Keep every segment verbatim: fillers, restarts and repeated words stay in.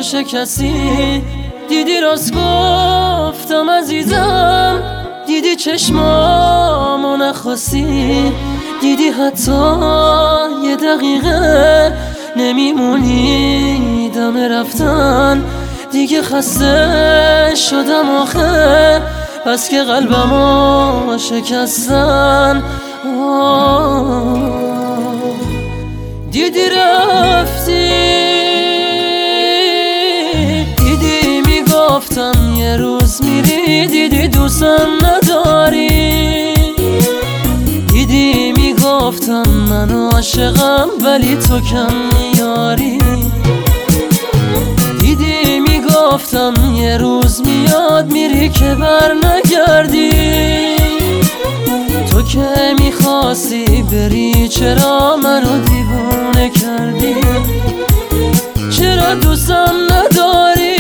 شکستی. دیدی راست گفتم عزیزم، دیدی چشمامو نخواستی. دیدی حتی یه دقیقه نمیمونی دم رفتن. دیگه خسته شدم آخه، بس که قلبمو شکستن. دیدی رفتی، دیدی میگفتم یه روز میری. دیدی دوستم نداری، دیدی میگفتم من عاشقم ولی تو کم میاری. دیدی میگفتم یه روز میاد میری که بر نگردی. تو که میخواستی بری چرا منو دیوونه کردی؟ چرا دوستم نداری؟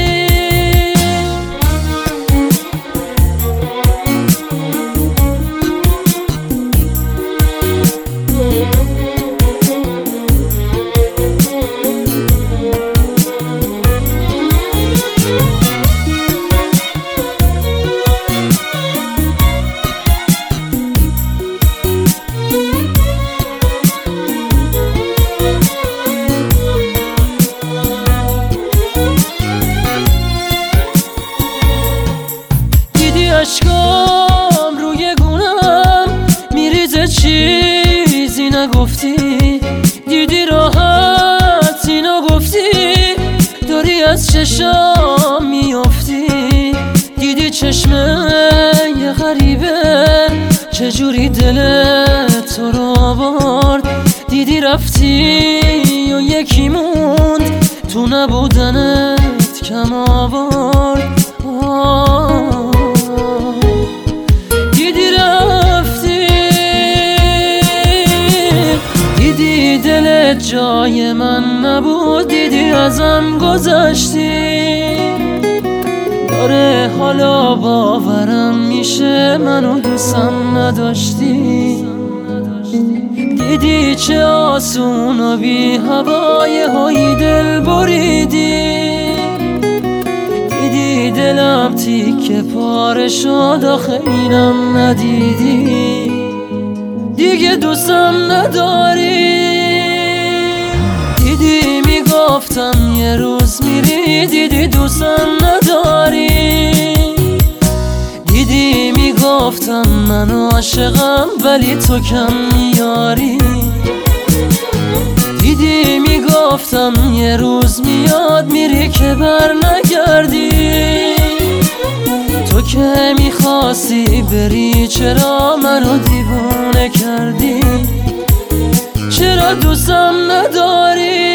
اشکام روی گونم میریزه چیزی نگفتی. دیدی راحت اینو گفتی، داری از چشام میافتی. دیدی چشمه یه غریبه چجوری دل تو رو آورد. دیدی رفتی و یکی موند تو نبودنت کم آورد. جای من نبود، دیدی ازم گذشتی. داره حالا باورم میشه منو دوستم نداشتی. دیدی چه آسون و بی هوای هایی دل بریدی. دیدی دلم تیکه پاره شد آخه اینم ندیدی. دیگه دوستم نداری. دیدی میگفتم یه روز میری، دیدی دوستم نداری. دیدی میگفتم من عاشقم ولی تو کم میاری. دیدی میگفتم یه روز میاد میری که بر نگردی. تو که میخواستی بری چرا منو دیوونه کردی؟ چرا دوستم نداری؟